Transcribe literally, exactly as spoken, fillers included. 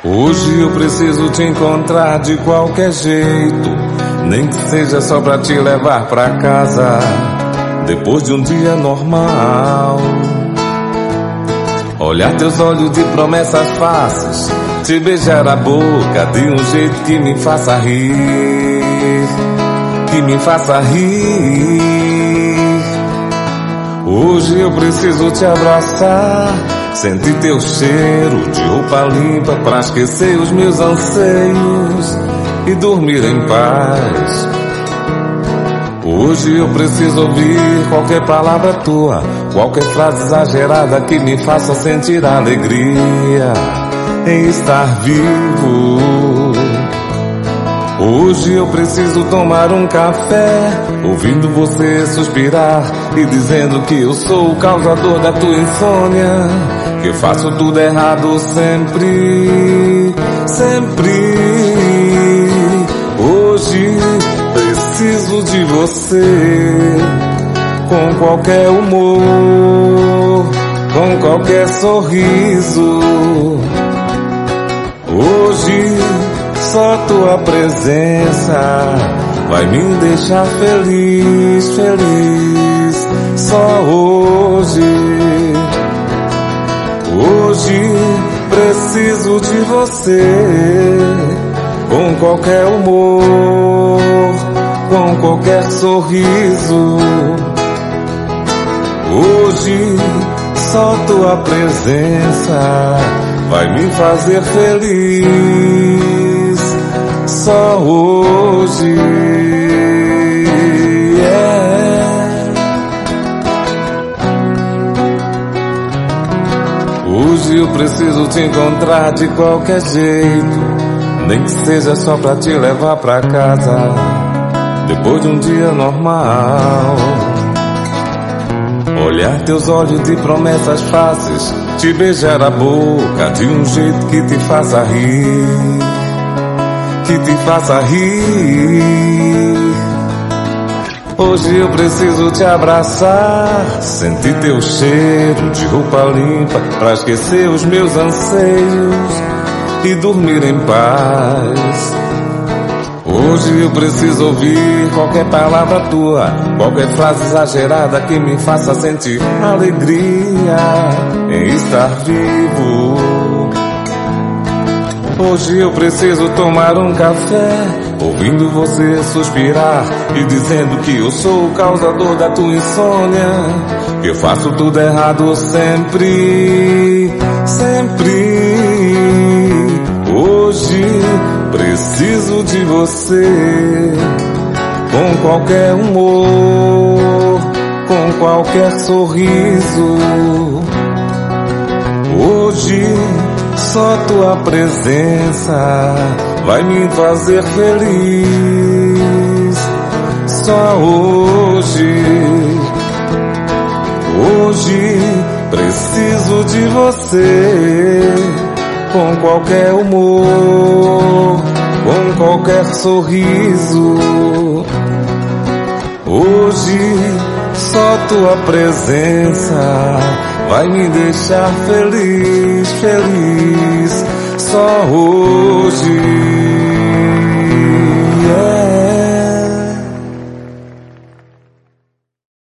Hoje eu preciso te encontrar de qualquer jeito, nem que seja só pra te levar pra casa, depois de um dia normal. Olhar teus olhos de promessas fáceis, te beijar a boca de um jeito que me faça rir, que me faça rir. Hoje eu preciso te abraçar, sentir teu cheiro de roupa limpa pra esquecer os meus anseios e dormir em paz. Hoje eu preciso ouvir qualquer palavra tua, qualquer frase exagerada que me faça sentir alegria em estar vivo. Hoje eu preciso tomar um café, ouvindo você suspirar e dizendo que eu sou o causador da tua insônia, que eu faço tudo errado sempre, sempre. Hoje preciso de você, com qualquer humor, com qualquer sorriso. Hoje só tua presença vai me deixar feliz, feliz. Só hoje. Hoje preciso de você, com qualquer humor, com qualquer sorriso. Hoje só tua presença vai me fazer feliz. Só hoje. Yeah. Hoje eu preciso te encontrar de qualquer jeito, nem que seja só pra te levar pra casa, depois de um dia normal. Olhar teus olhos de promessas fáceis, te beijar a boca de um jeito que te faça rir, que te faça rir. Hoje eu preciso te abraçar, sentir teu cheiro de roupa limpa pra esquecer os meus anseios e dormir em paz. Hoje eu preciso ouvir qualquer palavra tua, qualquer frase exagerada que me faça sentir alegria em estar vivo. Hoje eu preciso tomar um café, ouvindo você suspirar e dizendo que eu sou o causador da tua insônia, que eu faço tudo errado sempre, sempre. Hoje preciso de você, com qualquer humor, com qualquer sorriso. Hoje só tua presença vai me fazer feliz. Só hoje. Hoje preciso de você, com qualquer humor, com qualquer sorriso. Hoje só tua presença vai me deixar feliz, feliz. Só hoje.